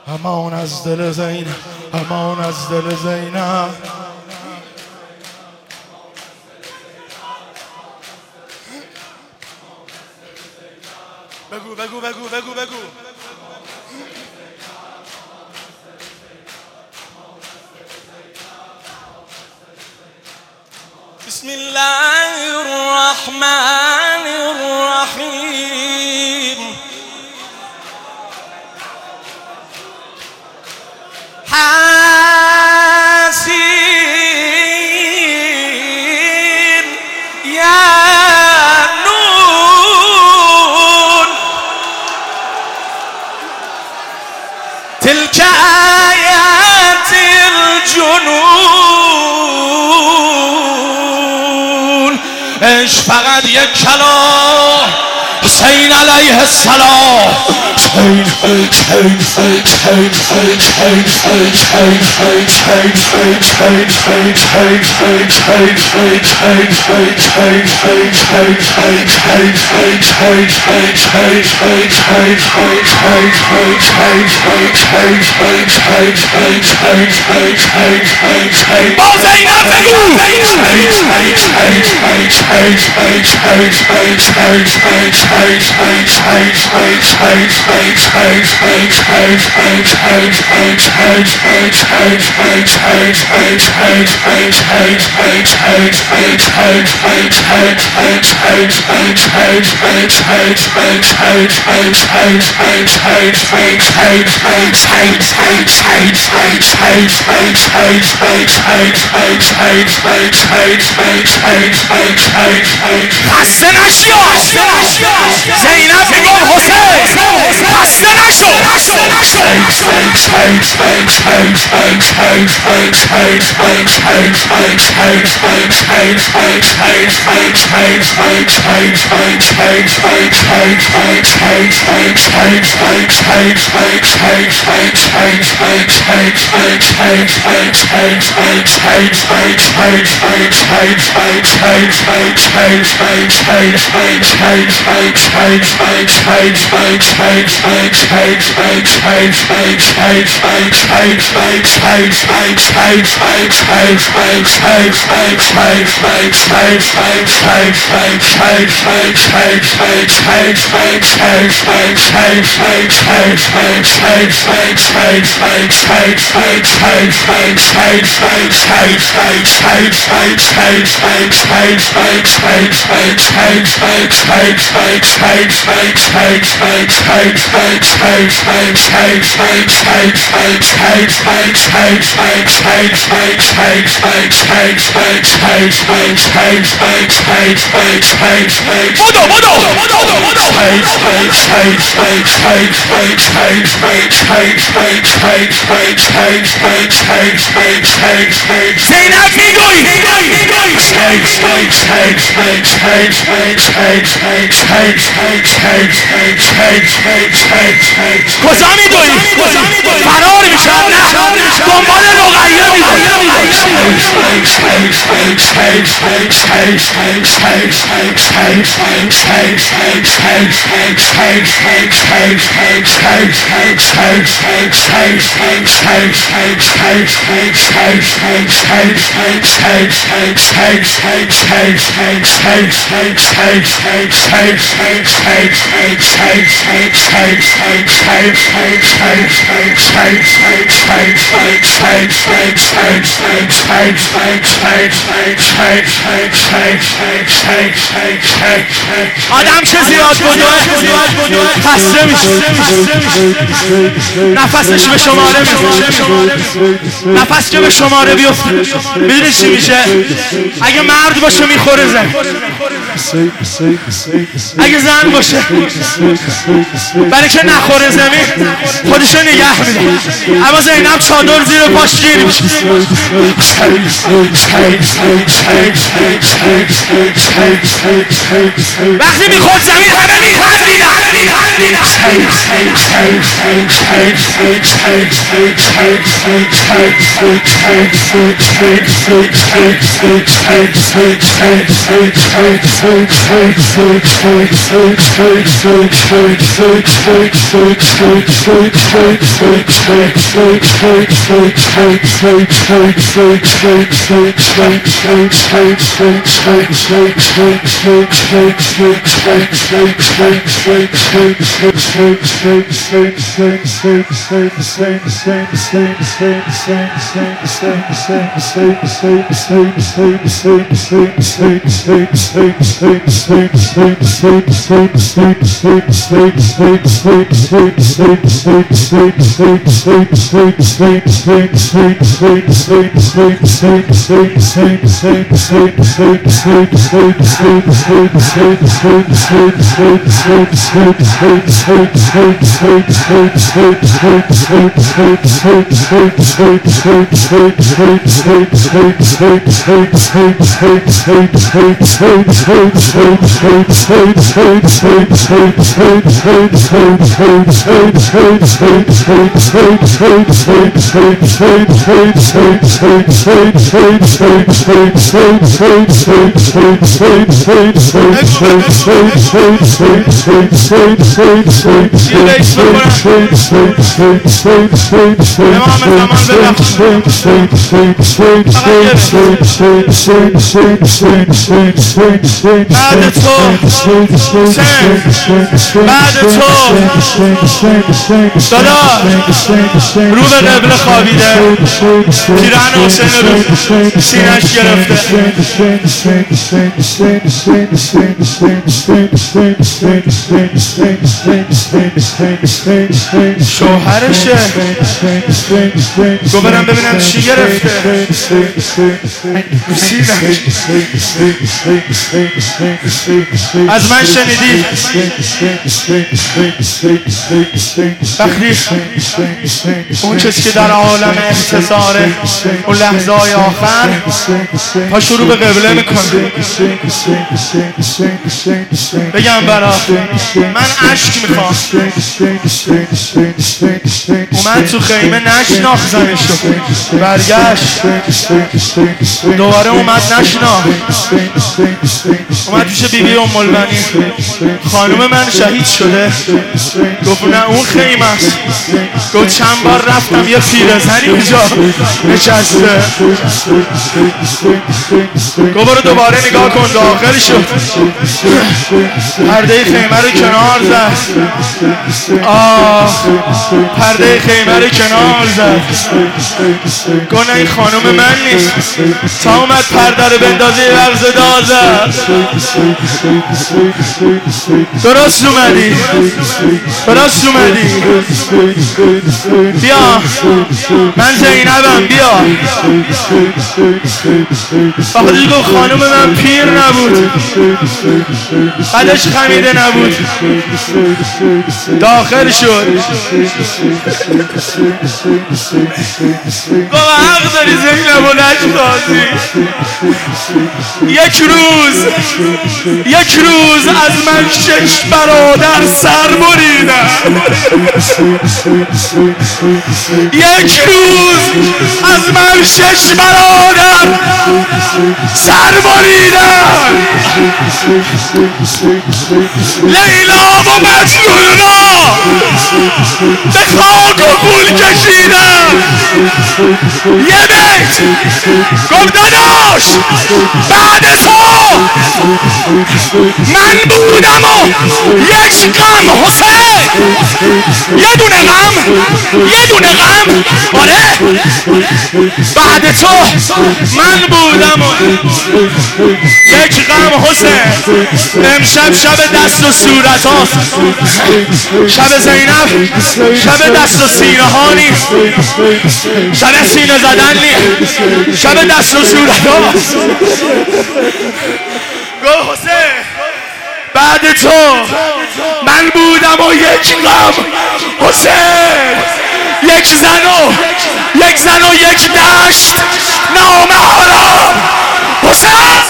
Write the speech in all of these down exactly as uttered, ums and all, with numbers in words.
امان از دل زینب، امان از دل زینب. بگو بگو بگو بگو بگو بسم الله الرحمن الرحیم. حاسين يا نون تلك آيات الجنون. ايش فقط یک کلام حسین علیه السلام. حسین حسین حسین حسین حسین حسین حسین با زینب بگو. خسته نشو زینب میگم حسین خسته نشو. بدو بدو زینب میگوی کجا میدوی؟ فرار میشم نه دنبال رقیه میدوی. آدم چه زیاد بدوه خسته میشه، نفسش به شماره میفته، نفس که به شماره بیفته میدونی چی میشه؟ اگه مرد باشه میخوره زن، اگه زن باشه برای که نخوره زمین خودشو نگه میده. اما زینب چادر زیر پاش گیر میشه. وقتی میخورد زمین همه میخندیدن. بعد تو بعد تو دادا رو به قبله خوابیده پیرهن حسین رو سینه‌اش گرفته شوهرشه گو برم ببینم چی گرفته سینه‌اش از من شنیدی وقتی اون کسی که در عالم انتصاره اون لحظه های آخر پا شروع به قبله میکنه بگم برا من عشق میخوام اومد تو خیمه نشناختمشو برگشت دوباره اومد نشناخت اومد پیش بیبی ام البنین خانوم من شهید شده گفت نه اون خیمه است گفت چند بار رفتم یه پیرزنی اونجا نشسته گفت برو دوباره نگاه کن داخل شد پرده خیمه رو کنار زد آه پرده خیمه رو کنار زد گفت نه این خانوم من نیست تا اومد پرده رو بندازه یه وقت صدا زد درست اومدی درست اومدی بیا من زینبم بیا وقتی گفت خانوم من پیر نبود قدش خمیده نبود داخل شد گفت حق داری زینب و نشناسی یک روز یک روز از من شش برادر سر بریدن یک روز از من شش برادر سر بریدن لیلا و مجنون را به خاک و گول کشیدن یه بیت گفت داداش بعد تو من بودم و یک غم حسین یه دونه غم یه دونه غم آره بعد تو من بودم و یک غم حسین امشب شب دست و صورت ها شب زینب شب دست و سینه ها نیست شب سینه زدن نیست شب دست و صورت ها گو حسین بعد تو من بودم و یک غم حسین یک زن و یک زن و یک دشت نام حرام حسین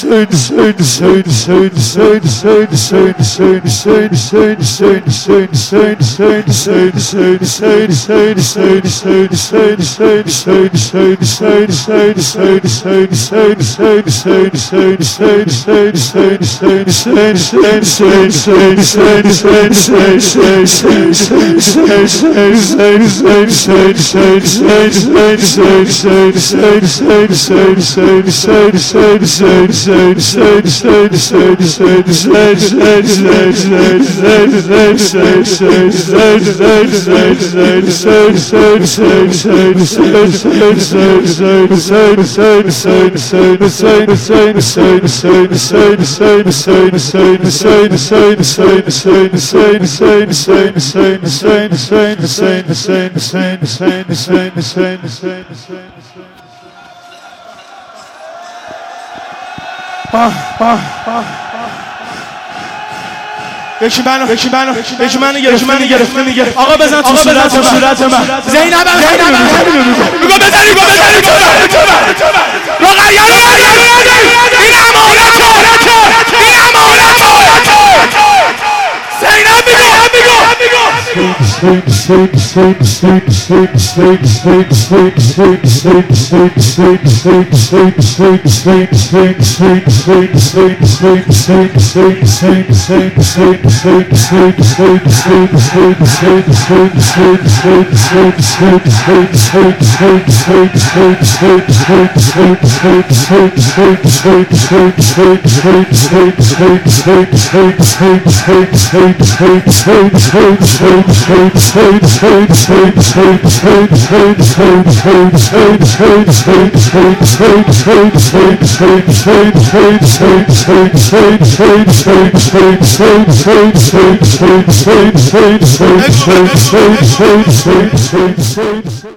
یکی منو یکی منو یکی منو گرفت منو گرفت میگه آقا بزن تو صورت من صورت من زینب زینب میگه بزنی گو بزنی تو من رو غریان این امانته این امانته زینب میگه